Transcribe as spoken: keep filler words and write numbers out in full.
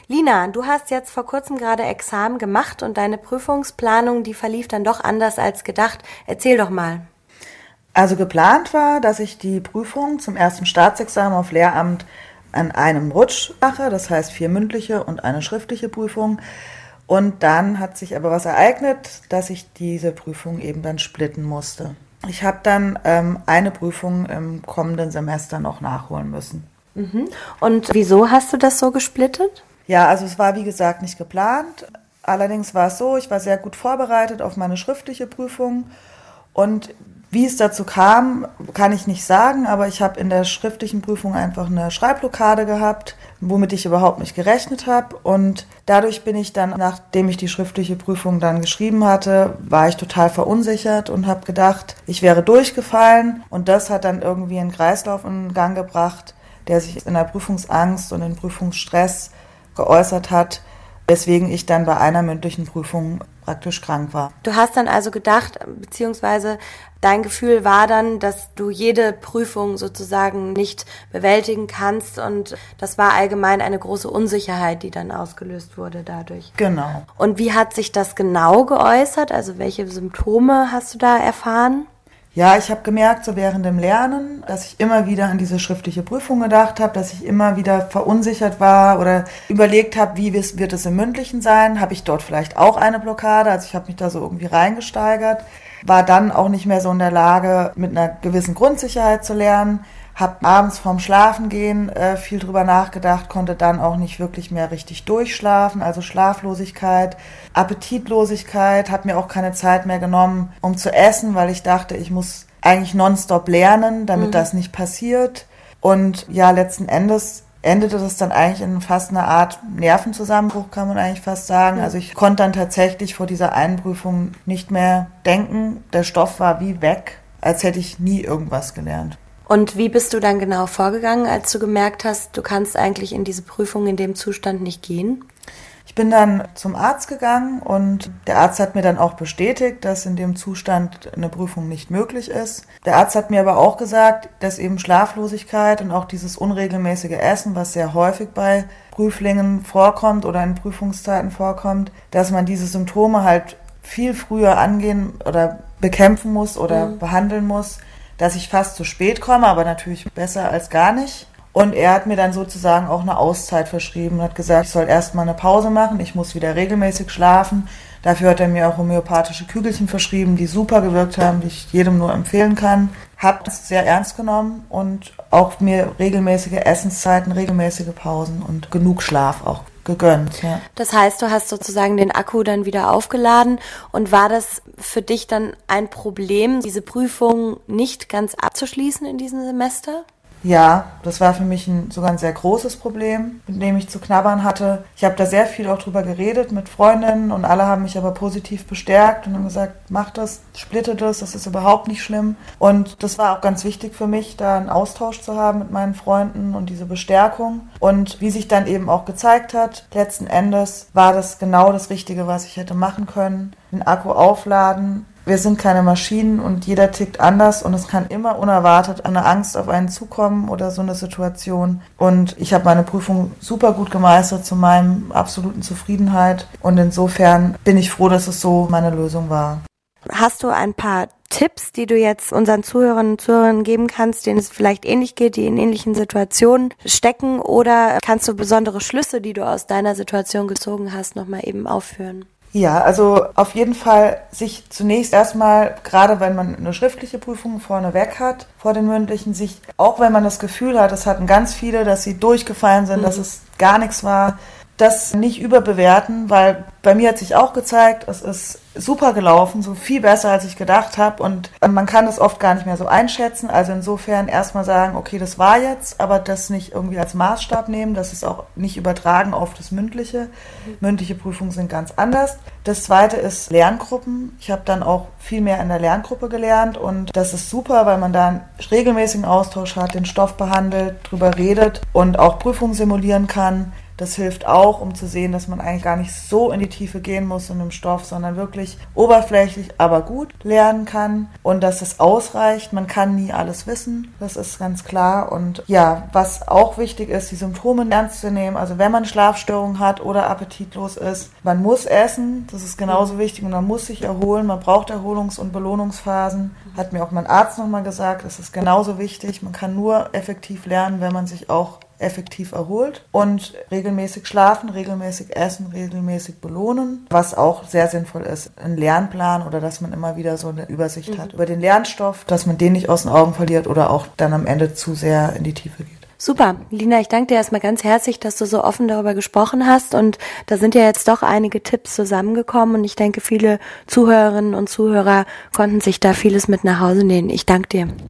Lina, du hast jetzt vor kurzem gerade Examen gemacht und deine Prüfungsplanung, die verlief dann doch anders als gedacht. Erzähl doch mal. Also geplant war, dass ich die Prüfung zum ersten Staatsexamen auf Lehramt an einem Rutsch mache, das heißt vier mündliche und eine schriftliche Prüfung. Und dann hat sich aber was ereignet, dass ich diese Prüfung eben dann splitten musste. Ich habe dann ähm, eine Prüfung im kommenden Semester noch nachholen müssen. Mhm. Und wieso hast du das so gesplittet? Ja, also es war wie gesagt nicht geplant. Allerdings war es so, ich war sehr gut vorbereitet auf meine schriftliche Prüfung. Und wie es dazu kam, kann ich nicht sagen, aber ich habe in der schriftlichen Prüfung einfach eine Schreibblockade gehabt, womit ich überhaupt nicht gerechnet habe. Und dadurch bin ich dann, nachdem ich die schriftliche Prüfung dann geschrieben hatte, war ich total verunsichert und habe gedacht, ich wäre durchgefallen. Und das hat dann irgendwie einen Kreislauf in Gang gebracht, der sich in der Prüfungsangst und in Prüfungsstress geäußert hat, weswegen ich dann bei einer mündlichen Prüfung praktisch krank war. Du hast dann also gedacht, beziehungsweise dein Gefühl war dann, dass du jede Prüfung sozusagen nicht bewältigen kannst und das war allgemein eine große Unsicherheit, die dann ausgelöst wurde dadurch. Genau. Und wie hat sich das genau geäußert? Also welche Symptome hast du da erfahren? Ja, ich habe gemerkt, so während dem Lernen, dass ich immer wieder an diese schriftliche Prüfung gedacht habe, dass ich immer wieder verunsichert war oder überlegt habe, wie wird es im Mündlichen sein? Habe ich dort vielleicht auch eine Blockade? Also ich habe mich da so irgendwie reingesteigert, war dann auch nicht mehr so in der Lage, mit einer gewissen Grundsicherheit zu lernen, habe abends vorm Schlafengehen äh, viel drüber nachgedacht, konnte dann auch nicht wirklich mehr richtig durchschlafen, also Schlaflosigkeit, Appetitlosigkeit, habe mir auch keine Zeit mehr genommen, um zu essen, weil ich dachte, ich muss eigentlich nonstop lernen, damit mhm. das nicht passiert. Und ja, letzten Endes endete das dann eigentlich in fast einer Art Nervenzusammenbruch, kann man eigentlich fast sagen. Mhm. Also ich konnte dann tatsächlich vor dieser Einprüfung nicht mehr denken. Der Stoff war wie weg, als hätte ich nie irgendwas gelernt. Und wie bist du dann genau vorgegangen, als du gemerkt hast, du kannst eigentlich in diese Prüfung in dem Zustand nicht gehen? Ich bin dann zum Arzt gegangen und der Arzt hat mir dann auch bestätigt, dass in dem Zustand eine Prüfung nicht möglich ist. Der Arzt hat mir aber auch gesagt, dass eben Schlaflosigkeit und auch dieses unregelmäßige Essen, was sehr häufig bei Prüflingen vorkommt oder in Prüfungszeiten vorkommt, dass man diese Symptome halt viel früher angehen oder bekämpfen muss oder mhm. behandeln muss, dass ich fast zu spät komme, aber natürlich besser als gar nicht. Und er hat mir dann sozusagen auch eine Auszeit verschrieben und hat gesagt, ich soll erstmal eine Pause machen, ich muss wieder regelmäßig schlafen. Dafür hat er mir auch homöopathische Kügelchen verschrieben, die super gewirkt haben, die ich jedem nur empfehlen kann. Habe das sehr ernst genommen und auch mir regelmäßige Essenszeiten, regelmäßige Pausen und genug Schlaf auch gegönnt. Ja. Das heißt, du hast sozusagen den Akku dann wieder aufgeladen und war das für dich dann ein Problem, diese Prüfung nicht ganz abzuschließen in diesem Semester? Ja, das war für mich ein, sogar ein sehr großes Problem, mit dem ich zu knabbern hatte. Ich habe da sehr viel auch drüber geredet mit Freundinnen und alle haben mich aber positiv bestärkt und haben gesagt, mach das, splitte das, das ist überhaupt nicht schlimm. Und das war auch ganz wichtig für mich, da einen Austausch zu haben mit meinen Freunden und diese Bestärkung. Und wie sich dann eben auch gezeigt hat, letzten Endes war das genau das Richtige, was ich hätte machen können. Den Akku aufladen. Wir sind keine Maschinen und jeder tickt anders und es kann immer unerwartet eine Angst auf einen zukommen oder so eine Situation. Und ich habe meine Prüfung super gut gemeistert zu meinem absoluten Zufriedenheit und insofern bin ich froh, dass es so meine Lösung war. Hast du ein paar Tipps, die du jetzt unseren Zuhörern und Zuhörern geben kannst, denen es vielleicht ähnlich geht, die in ähnlichen Situationen stecken, oder kannst du besondere Schlüsse, die du aus deiner Situation gezogen hast, nochmal eben aufführen? Ja, also auf jeden Fall sich zunächst erstmal, gerade wenn man eine schriftliche Prüfung vorneweg hat, vor den mündlichen, sich, auch wenn man das Gefühl hat, es hatten ganz viele, dass sie durchgefallen sind, mhm. dass es gar nichts war, das nicht überbewerten, weil bei mir hat sich auch gezeigt, es ist super gelaufen, so viel besser, als ich gedacht habe und man kann das oft gar nicht mehr so einschätzen, also insofern erstmal sagen, okay, das war jetzt, aber das nicht irgendwie als Maßstab nehmen, das ist auch nicht übertragen auf das Mündliche. Mündliche Prüfungen sind ganz anders. Das zweite ist Lerngruppen. Ich habe dann auch viel mehr in der Lerngruppe gelernt und das ist super, weil man da einen regelmäßigen Austausch hat, den Stoff behandelt, drüber redet und auch Prüfungen simulieren kann. Das hilft auch, um zu sehen, dass man eigentlich gar nicht so in die Tiefe gehen muss in dem Stoff, sondern wirklich oberflächlich, aber gut lernen kann und dass es ausreicht. Man kann nie alles wissen, das ist ganz klar. Und ja, was auch wichtig ist, die Symptome ernst zu nehmen. Also wenn man Schlafstörungen hat oder appetitlos ist, man muss essen, das ist genauso wichtig, und man muss sich erholen. Man braucht Erholungs- und Belohnungsphasen. Hat mir auch mein Arzt nochmal gesagt, das ist genauso wichtig. Man kann nur effektiv lernen, wenn man sich auch effektiv erholt, und regelmäßig schlafen, regelmäßig essen, regelmäßig belohnen, was auch sehr sinnvoll ist. Ein Lernplan, oder dass man immer wieder so eine Übersicht mhm. hat über den Lernstoff, dass man den nicht aus den Augen verliert oder auch dann am Ende zu sehr in die Tiefe geht. Super. Lina, ich danke dir erstmal ganz herzlich, dass du so offen darüber gesprochen hast, und da sind ja jetzt doch einige Tipps zusammengekommen, und ich denke, viele Zuhörerinnen und Zuhörer konnten sich da vieles mit nach Hause nehmen. Ich danke dir.